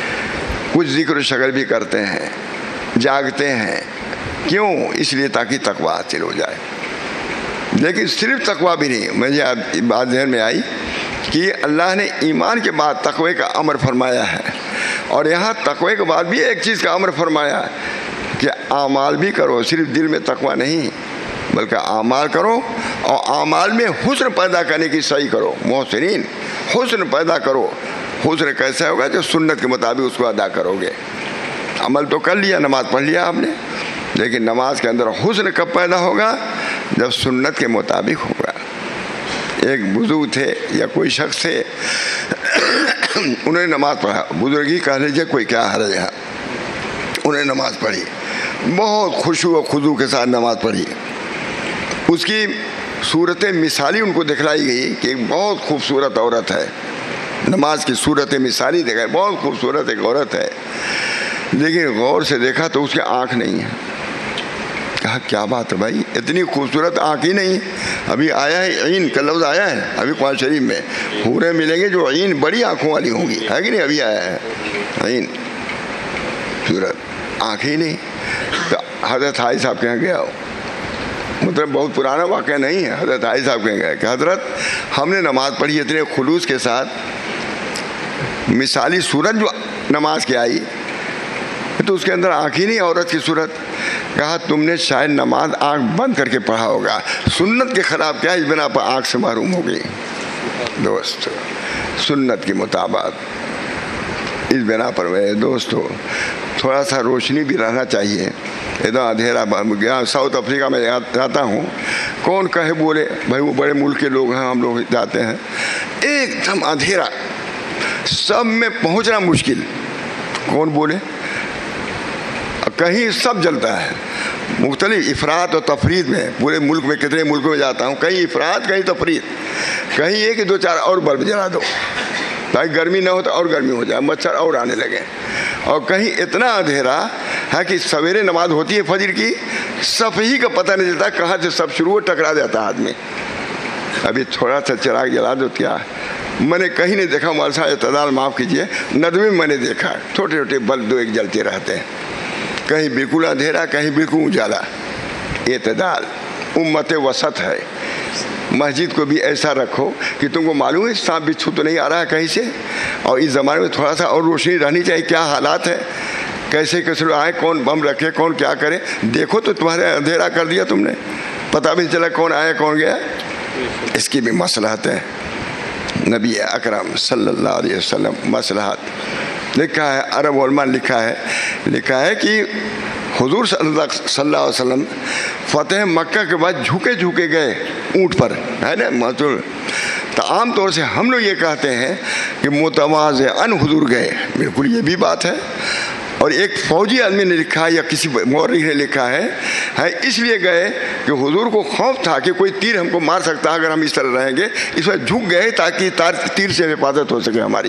A: کچھ ذکر و شکر بھی کرتے ہیں, جاگتے ہیں. کیوں؟ اس لیے تاکہ تقویٰ حاصل ہو جائے. لیکن صرف تقویٰ بھی نہیں. مجھے بات ذہن میں آئی کہ اللہ نے ایمان کے بعد تقوی کا امر فرمایا ہے, اور یہاں تقوی کے بعد بھی ایک چیز کا امر فرمایا کہ اعمال بھی کرو, صرف دل میں تقویٰ نہیں بلکہ اعمال کرو, اور اعمال میں حسن پیدا کرنے کی صحیح کرو. محسنین, حسن پیدا کرو. حسن کیسا ہوگا؟ جو سنت کے مطابق اس کو ادا کرو گے. عمل تو کر لیا, نماز پڑھ لیا آپ نے, لیکن نماز کے اندر حسن کب پیدا ہوگا؟ جب سنت کے مطابق ہوگا. ایک بزرگ تھے یا کوئی شخص تھے, انہوں نے نماز پڑھا, بزرگی کہہ لیجیے, کوئی کیا حرج ہے, انہوں نے نماز پڑھی, بہت خشوع و خضوع کے ساتھ نماز پڑھی. اس کی صورت مثالی ان کو دکھلائی گئی کہ ایک بہت خوبصورت عورت ہے. نماز کی صورت مثالی دیکھا, بہت خوبصورت ایک عورت ہے, لیکن غور سے دیکھا تو اس کی آنکھ نہیں ہے. کہا کیا بات ہے بھائی, اتنی خوبصورت آنکھ ہی نہیں. ابھی آیا ہے عین کا لفظ آیا ہے ابھی قرآن شریف میں, حوریں ملیں گے جو عین بڑی آنکھوں والی ہوں گی, ہے کہ نہیں؟ ابھی آیا ہے عین, صورت آنکھ ہی نہیں. تو حضرت حاجی صاحب کے یہاں گیا ہو, مطلب بہت پرانا واقعہ نہیں ہے. حضرت حاجی صاحب کے یہاں گیا کہ حضرت ہم نے نماز پڑھی اتنے خلوص کے ساتھ, مثالی صورت جو نماز کی آئی تو اس کے اندر آنکھ ہی نہیں عورت کی صورت. کہا تم نے شاید نماز آنکھ بند کر کے پڑھا ہوگا, سنت کے خلاف کیا, اس بنا پر آنکھ سے محروم ہو گئی. دوست, سنت کے مطابق اس بنا پر میرے دوستو تھوڑا سا روشنی بھی رہنا چاہیے. ادھر اندھیرا گیا. ساؤتھ افریقہ میں جاتا ہوں, کون کہے بولے بھائی وہ بڑے ملک کے لوگ ہیں, ہم لوگ جاتے ہیں, ایک دم اندھیرا, سب میں پہنچنا مشکل. کون بولے؟ کہیں سب جلتا ہے, مختلف افراد اور تفرید میں. پورے ملک میں کتنے ملکوں میں جاتا ہوں, کہیں افراد کہیں تفرید, کہیں یہ کہ 2-4 اور بلب جلا دو تاکہ گرمی نہ ہو تو اور گرمی ہو جائے, مچھر اور آنے لگے. اور کہیں اتنا اندھیرا ہے کہ سویرے نماز ہوتی ہے فجر کی, صفحی کا پتہ نہیں چلتا کہاں سے سب شروع ہو, ٹکرا جاتا ہے آدمی. ابھی تھوڑا سا چراغ جلا دو, کیا میں نے کہیں نہیں دیکھا, مالسا اعتدال معاف کیجیے, ندوے میں نے دیکھا چھوٹے چھوٹے بلب 2-1 جلتے رہتے ہیں, کہیں بالکل اندھیرا کہیں بالکل اجالا. اعتدال امت وسط ہے. مسجد کو بھی ایسا رکھو کہ تم کو معلوم ہے سانپ بچھو تو نہیں آ رہا ہے کہیں سے, اور اس زمانے میں تھوڑا سا اور روشنی رہنی چاہیے. کیا حالات ہے, کیسے کیسے لوگ آئے, کون بم رکھے, کون کیا کرے, دیکھو تو تمہارے اندھیرا کر دیا تم نے, پتہ بھی نہیں چلا کون آیا کون گیا. اس کی بھی مصلحت ہے. نبی اکرم صلی اللہ علیہ وسلم مصلحت لکھا ہے, عرب علماء لکھا ہے کہ حضور صلی اللہ علیہ وسلم فتح مکہ کے بعد جھکے گئے اونٹ پر, ہے نا معذور. تو عام طور سے ہم لوگ یہ کہتے ہیں کہ متواضعاً حضور گئے, بالکل یہ بھی بات ہے. اور ایک فوجی آدمی نے لکھا ہے یا کسی مورخ نے لکھا ہے اس لیے گئے کہ حضور کو خوف تھا کہ کوئی تیر ہم کو مار سکتا اگر ہم اس طرح رہیں گے, اس وقت جھک گئے تاکہ تیر سے حفاظت ہو سکے ہماری.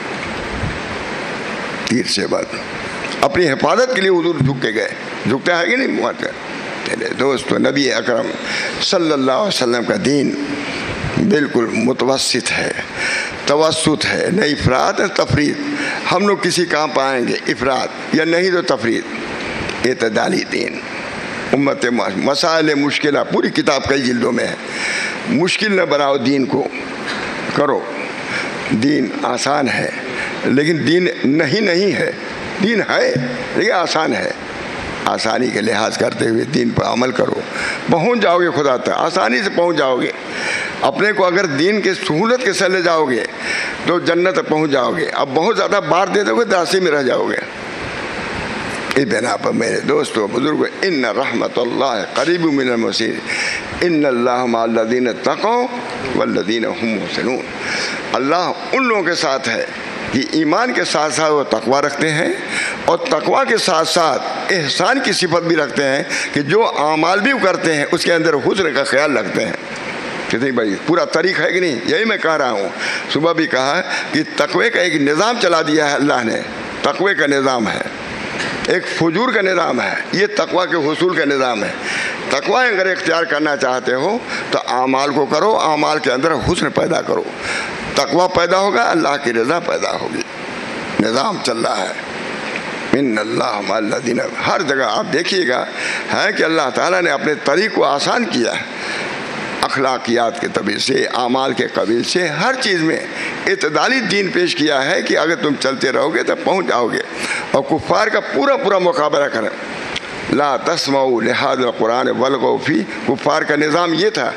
A: تیر سے بعد اپنی حفاظت کے لیے حضور جھک کے گئے. جھکتا ہے کہ نہیں دوستو؟ نبی اکرم صلی اللہ علیہ وسلم کا دین بالکل متوسط ہے, توسط ہے, نہ افراد نہ تفرید. ہم لوگ کسی کام پائیں گے افراد یا نہیں تو تفرید. اعتدالی دین. امت مسائل مشکلہ پوری کتاب کئی جلدوں میں ہے. مشکل نہ بناؤ دین کو, کرو. دین آسان ہے لیکن دین نہیں ہے, دین ہے لیکن آسان ہے. آسانی کے لحاظ کرتے ہوئے دین پر عمل کرو, پہنچ جاؤ گے خدا تک, آسانی سے پہنچ جاؤ گے. اپنے کو اگر دین کے سہولت کے ساتھ لے جاؤ گے تو جنت تک پہنچ جاؤ گے. اب بہت زیادہ بار دے دو گے دراصل میں رہ جاؤ گے. اس بنا پر میرے دوستو بزرگ, ان رحمت اللہ قریب من المحسنین, ان اللہ مع الذین اتقوا والذین هم محسنون. اللہ ان لوگوں کے ساتھ ہے کہ ایمان کے ساتھ ساتھ وہ تقوی رکھتے ہیں, اور تقوی کے ساتھ ساتھ احسان کی صفت بھی رکھتے ہیں کہ جو اعمال بھی کرتے ہیں اس کے اندر حسن کا خیال رکھتے ہیں. کتنی بڑی پورا طریق ہے کہ نہیں؟ یہی میں کہہ رہا ہوں, صبح بھی کہا کہ تقوی کا ایک نظام چلا دیا ہے اللہ نے. تقوی کا نظام ہے, ایک فجور کا نظام ہے, یہ تقوی کے حصول کا نظام ہے. تقوی اگر اختیار کرنا چاہتے ہو تو اعمال کو کرو, اعمال کے اندر حسن پیدا کرو. تقوی پیدا ہوگا, اللہ کی رضا پیدا ہوگی. نظام چل رہا ہے. ان اللہ مع الذین, ہر جگہ آپ دیکھیے گا ہے کہ اللہ تعالیٰ نے اپنے طریق کو آسان کیا ہے. اخلاقیات کے طبیعت سے, اعمال کے قبیل سے, ہر چیز میں اعتدالی دین پیش کیا ہے کہ اگر تم چلتے رہو گے تو پہنچ جاؤ گے. اور کفار کا پورا مقابلہ کریں. لا تسمعوا لهذا القرآن والغوا فيه، کفار کا نظام یہ تھا،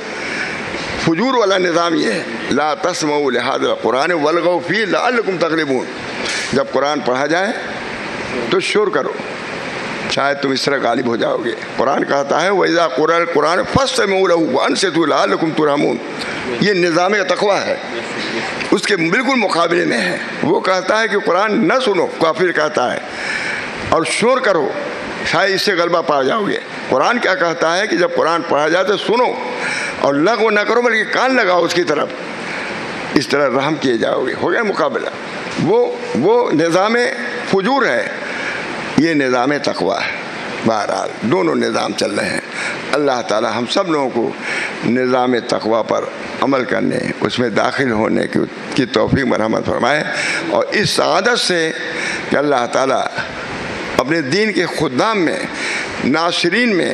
A: فجور والا نظام یہ ہے، لا تسمعوا لهذا القرآن والغوا فيه لعلكم تغلبون، جب قرآن پڑھا جائے تو شور کرو، شاید تم اس طرح غالب ہو جاؤ گے۔ قرآن کہتا ہے وَإِذَا قُرِئَ الْقُرْآنُ فَاسْتَمِعُوا لَهُ وَأَنصِتُوا لَعَلَّكُمْ تُرْحَمُونَ، یہ نظام تقویٰ ہے، اس کے بالکل مقابلے میں ہے۔ وہ کہتا ہے کہ قرآن نہ سنو، کافر کہتا ہے، اور شور کرو، شاید اس سے غلبہ پا جاؤ گے۔ قرآن کیا کہتا ہے کہ جب قرآن پڑھا جائے تو سنو اور لغو نہ کرو، بلکہ کان لگاؤ اس کی طرف، اس طرح رحم کیے جاؤ گے۔ ہو گیا مقابلہ۔ وہ نظام فجور ہے، یہ نظام تقویٰ ہے۔ بہرحال دونوں نظام چل رہے ہیں۔ اللہ تعالی ہم سب لوگوں کو نظام تقویٰ پر عمل کرنے، اس میں داخل ہونے کی توفیق مرحمت فرمائے، اور اس سعادت سے کہ اللہ تعالی اپنے دین کے خدام میں، ناصرین میں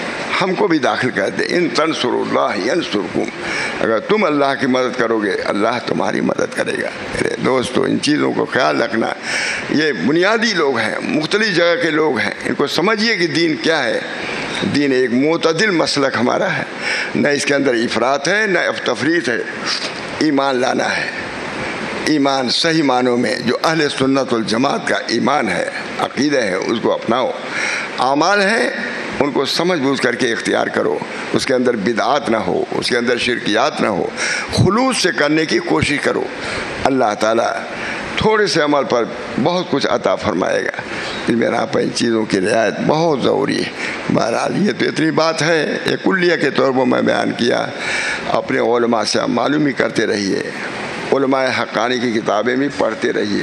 A: ہم کو بھی داخل کر دے۔ ان تنصروا اللہ ینصرکم، اگر تم اللہ کی مدد کرو گے اللہ تمہاری مدد کرے گا۔ میرے دوستو، ان چیزوں کو خیال رکھنا، یہ بنیادی لوگ ہیں، مختلف جگہ کے لوگ ہیں، ان کو سمجھیے کہ دین کیا ہے۔ دین ایک معتدل مسلک ہمارا ہے، نہ اس کے اندر افراط ہے نہ تفریط ہے۔ ایمان لانا ہے، ایمان صحیح معنوں میں جو اہل سنت والجماعت کا ایمان ہے، عقیدہ ہے، اس کو اپناؤ۔ اعمال ہیں، ان کو سمجھ بوجھ کر کے اختیار کرو، اس کے اندر بدعات نہ ہو، اس کے اندر شرکیات نہ ہو، خلوص سے کرنے کی کوشش کرو۔ اللہ تعالیٰ تھوڑے سے عمل پر بہت کچھ عطا فرمائے گا۔ اس بنا پر ان چیزوں کی رعایت بہت ضروری ہے۔ بہرحال یہ تو اتنی بات ہے، ایک کلیہ کے طور پر میں بیان کیا۔ اپنے علماء سے معلومی کرتے رہیے، علماء حقانی کی کتابیں بھی پڑھتے رہیے،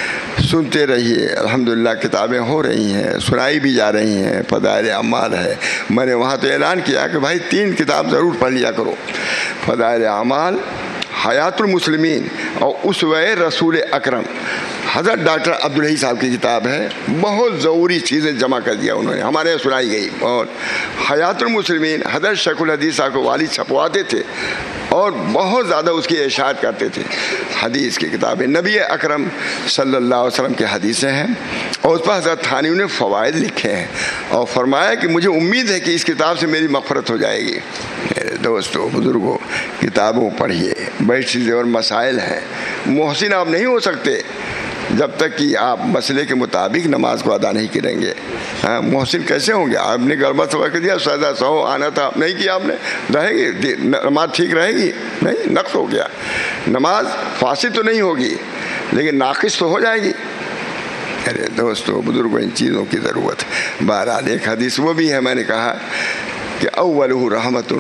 A: سنتے رہیے۔ الحمدللہ کتابیں ہو رہی ہیں، سنائی بھی جا رہی ہیں۔ فضائل اعمال ہے، میں نے وہاں تو اعلان کیا کہ بھائی 3 کتاب ضرور پڑھ لیا کرو، فضائل اعمال، حیات المسلمین اور اسوہ رسول اکرم۔ حضرت ڈاکٹر عبدالحی صاحب کی کتاب ہے، بہت ضروری چیزیں جمع کر دیا انہوں نے، ہمارے یہاں سنائی گئی۔ اور حیات المسلمین حضرت شیخ الحدیث صاحب کو والد چھپواتے تھے اور بہت زیادہ اس کی اشاعت کرتے تھے۔ حدیث کی کتابیں، نبی اکرم صلی اللہ علیہ وسلم کی حدیثیں ہیں، اور اس پر حضرت تھانوی نے فوائد لکھے ہیں، اور فرمایا کہ مجھے امید ہے کہ اس کتاب سے میری مغفرت ہو جائے گی۔ میرے دوستو، بزرگوں، کتابوں پڑھیے، بڑی چیزیں اور مسائل ہیں۔ محسن آپ نہیں ہو سکتے جب تک کہ آپ مسئلے کے مطابق نماز کو ادا نہیں کریں گے۔ محسن کیسے ہوں گے؟ آپ نے گربہ سوا کر دیا، سجدہ سہو آنا تھا، نہیں کیا آپ نے، رہے گی نماز ٹھیک رہے گی؟ نہیں، نقص ہو گیا۔ نماز فاسد تو نہیں ہوگی لیکن ناقص تو ہو جائے گی۔ ارے دوستو، بزرگوں، ان چیزوں کی ضرورت ہے۔ بہرحال ایک حدیث وہ بھی ہے، میں نے کہا کہ اولہ رحمت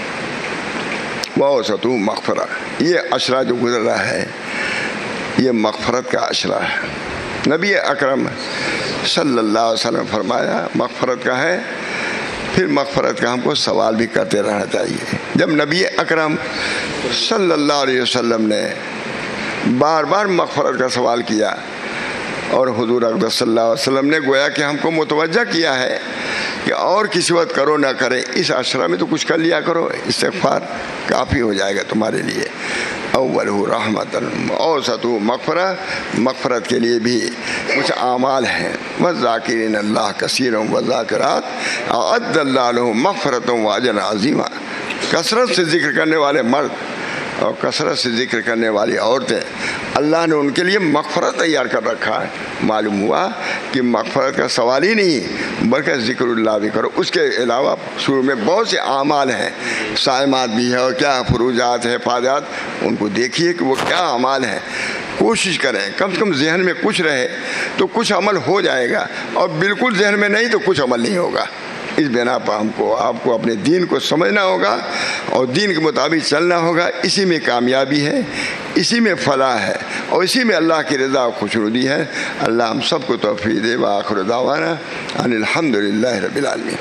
A: ووسطہ مغفرہ، یہ عشرہ جو گزر رہا ہے یہ مغفرت کا عشرہ ہے۔ نبی اکرم صلی اللہ علیہ وسلم فرمایا مغفرت کا ہے، پھر مغفرت کا ہم کو سوال بھی کرتے رہنا چاہیے۔ جب نبی اکرم صلی اللہ علیہ وسلم نے بار بار مغفرت کا سوال کیا، اور حضور اقدس صلی اللہ علیہ وسلم نے گویا کہ ہم کو متوجہ کیا ہے کہ اور کسی وقت کرو نہ کرے، اس عشرہ میں تو کچھ کر لیا کرو، استغفار کافی ہو جائے گا تمہارے لیے۔ اول رحمت اوسط مغفرہ، مغفرت کے لیے بھی کچھ اعمال ہیں۔ والذاکرین اللہ کثیرا والذاکرات اعد اللہ لهم مغفرۃ واجرا عظیما، کثرت سے ذکر کرنے والے مرد اور کثرت سے ذکر کرنے والی عورتیں، اللہ نے ان کے لیے مغفرت تیار کر رکھا ہے۔ معلوم ہوا کہ مغفرت کا سوال ہی نہیں بلکہ ذکر اللہ بھی کرو۔ اس کے علاوہ شروع میں بہت سے اعمال ہیں، صائمات بھی ہے، اور کیا فروجات ہے، حفاظات، ان کو دیکھیے کہ وہ کیا اعمال ہیں، کوشش کریں کم سے کم ذہن میں کچھ رہے تو کچھ عمل ہو جائے گا، اور بالکل ذہن میں نہیں تو کچھ عمل نہیں ہوگا۔ اس بنا پر ہم کو آپ کو اپنے دین کو سمجھنا ہوگا اور دین کے مطابق چلنا ہوگا۔ اسی میں کامیابی ہے، اسی میں فلاح ہے، اور اسی میں اللہ کی رضا و خوشنودی ہے۔ اللہ ہم سب کو توفیق دے۔ وآخر دعوانا ان الحمدللہ رب العالمین۔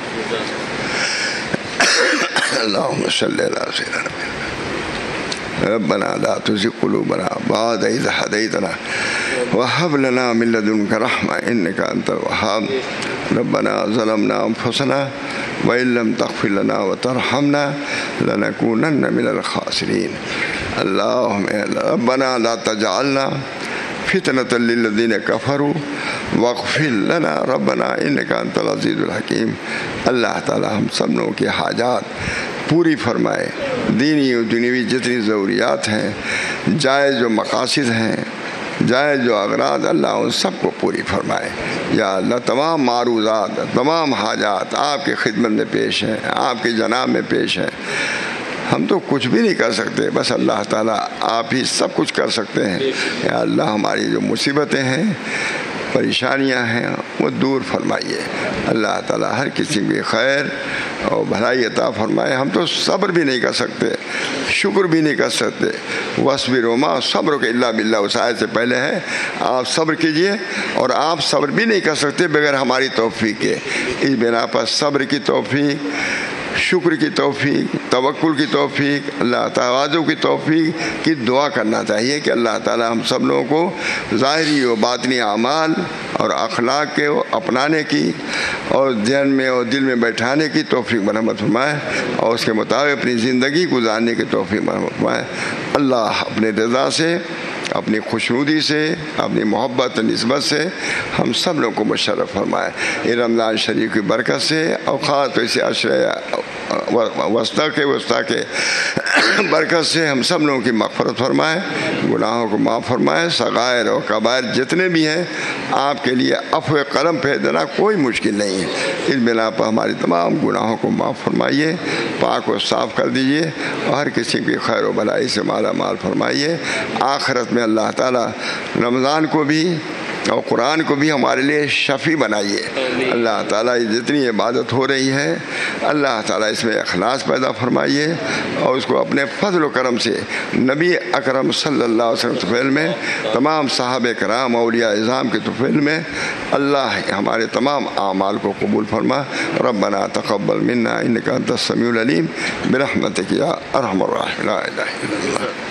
A: اللہم صلی علی سیدنا ربنا لا تزغ قلوبنا بعد إذ هديتنا وهب لنا من لدنك رحمة إنك أنت الوهاب ربنا ظلمنا أنفسنا وإن لم تغفر لنا وترحمنا لنكونن من الخاسرين اللهم ربنا لا تجعلنا فتنة للذين كفروا واغفر لنا ربنا انک انت العزیز الحکیم۔ اللہ تعالی ہم سب لوگوں کی حاجات پوری فرمائے، دینی و دنیوی جتنی ضروریات ہیں، جائز جو مقاصد ہیں، جائز جو اغراض، اللہ ان سب کو پوری فرمائے۔ یا اللہ تمام معروضات، تمام حاجات آپ کی خدمت میں پیش ہیں، آپ کی جناب میں پیش ہیں۔ ہم تو کچھ بھی نہیں کر سکتے، بس اللہ تعالیٰ آپ ہی سب کچھ کر سکتے ہیں۔ یا اللہ ہماری جو مصیبتیں ہیں، پریشانیاں ہیں، وہ دور فرمائیے۔ اللہ تعالیٰ ہر کسی کی خیر اور بھلائی عطا فرمائے۔ ہم تو صبر بھی نہیں کر سکتے، شکر بھی نہیں کر سکتے۔ وَاصْبِرْ وَمَا صَبْرُكَ إِلَّا بِاللَّهِ، اس آیت سے پہلے ہے آپ صبر کیجئے، اور آپ صبر بھی نہیں کر سکتے بغیر ہماری توفیق کے۔ اس بنا پر صبر کی توفیق، شکر کی توفیق، توکل کی توفیق، اللہ تواضع کی توفیق کی دعا کرنا چاہیے کہ اللہ تعالیٰ ہم سب لوگوں کو ظاہری و باطنی اعمال اور اخلاق کے اپنانے کی اور ذہن میں اور دل میں بیٹھانے کی توفیق مرحمت فرمائے، اور اس کے مطابق اپنی زندگی گزارنے کی توفیق مرحمت فرمائے۔ اللہ اپنے رضا سے، اپنی خوشنودی سے، اپنی محبت نسبت سے ہم سب لوگوں کو مشرف فرمائے۔ یہ رمضان شریف کی برکت سے، اوقات تو اسے عشرۂ وسطیٰ کے برکت سے ہم سب لوگوں کی مغفرت فرمائے، گناہوں کو معاف فرمائے۔ صغائر اور کبائر جتنے بھی ہیں آپ کے لیے عفو قلم پھیر دینا کوئی مشکل نہیں ہے۔ اس بنا پر ہماری تمام گناہوں کو معاف فرمائیے، پاک و صاف کر دیجیے، اور ہر کسی کی خیر و بھلائی سے مالا مال فرمائیے۔ آخرت میں اللہ تعالیٰ رمضان کو بھی اور قرآن کو بھی ہمارے لیے شفیع بنائیے۔ اللہ تعالیٰ جتنی عبادت ہو رہی ہے، اللہ تعالیٰ اس میں اخلاص پیدا فرمائیے، اور اس کو اپنے فضل و کرم سے نبی اکرم صلی اللہ علیہ وسلم کے طفیل میں، تمام صحابہ کرام اولیاء اعظام کے طفیل میں اللہ ہمارے تمام اعمال کو قبول فرما۔ ربنا تقبل منا انک انت السمیع العلیم برحمتک یا ارحم الراحمین، لا الہ الا اللہ۔